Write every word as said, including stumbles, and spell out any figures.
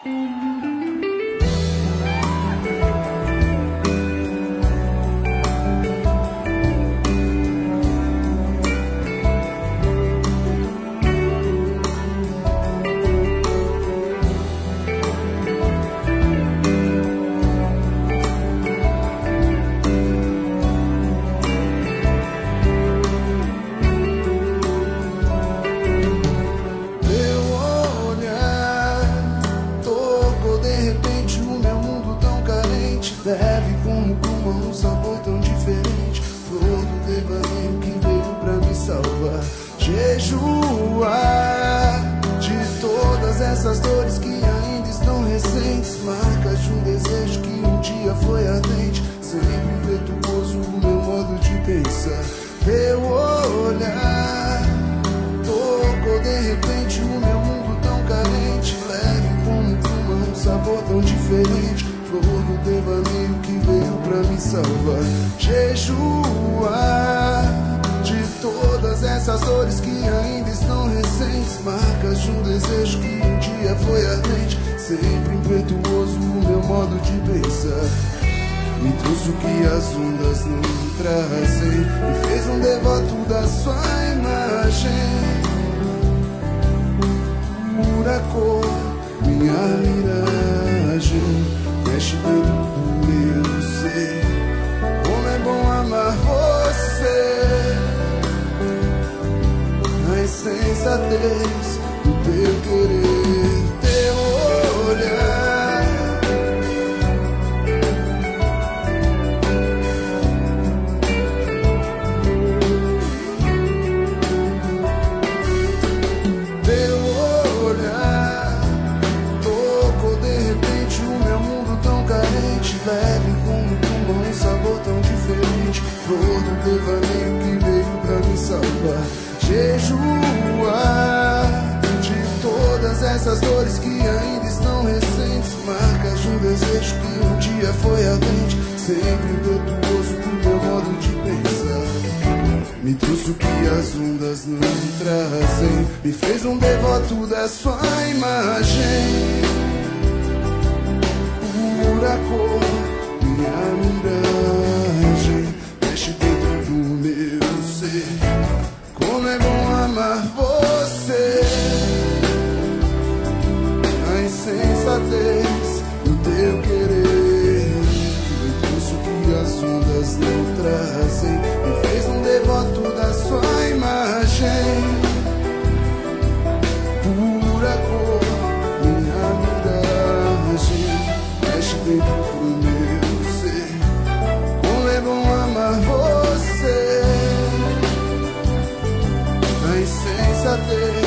Leve como pluma, um sabor tão diferente. Flor do devaneio que veio pra me salvar. Jejuar de todas essas dores que ainda estão recentes. Marcas de um desejo que um dia foi ardente. Sempre impetuoso o meu modo de pensar. Teu olhar tocou de repente o meu mundo tão carente. Leve como pluma, um sabor tão diferente. Flor do devaneio que veio pra me salvar. Jejuar de todas essas dores que ainda estão recentes. Marcas de um desejo que um dia foi ardente. Sempre impetuoso o meu modo de pensar. Me trouxe o que as ondas não trazem. Me fez um devoto da sua imagem. Pura cor, minha miragem. Mexe dentro do meu ser. Como é bom amar você. A insensatez do teu querer, teu olhar. Teu olhar tocou de repente o meu mundo tão carente. Leve como pluma, um sabor tão diferente. Flor do devaneio que veio pra me salvar. Jejuar de todas essas dores que ainda estão recentes. Marcas de um desejo que um dia foi ardente. Sempre impetuoso pro meu modo de pensar. Me trouxe o que as ondas não trazem. Me fez um devoto da sua imagem. Pura cor, minha miragem. Mexe dentro do meu ser. Como é bom amar você. A insensatez do teu querer. Me trouxe o que as ondas não trazem. Me fez um devoto da sua imagem. Pura cor, minha miragem. Mexe dentro do meu ser. Como é bom amar você. A insensatez